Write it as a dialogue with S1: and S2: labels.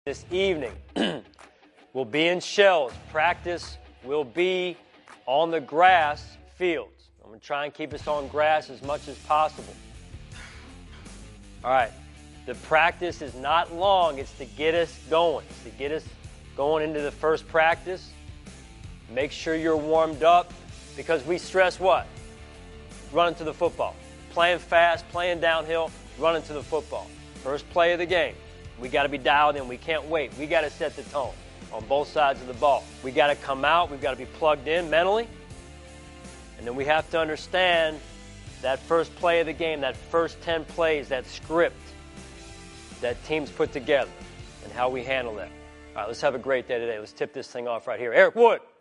S1: this evening will be in Shells. Practice will be on the grass fields. I'm going to try and keep us on grass as much as possible. All right. The practice is not long. It's to get us going. It's to get us going into the first practice. Make sure you're warmed up because we stress what? Running to the football. Playing fast, playing downhill, running to the football. First play of the game. We got to be dialed in. We can't wait. We got to set the tone on both sides of the ball. We got to come out. We've got to be plugged in mentally. And then we have to understand that first play of the game, that first 10 plays, that script that teams put together and how we handle that. All right, let's have a great day today. Let's tip this thing off right here. Eric Wood.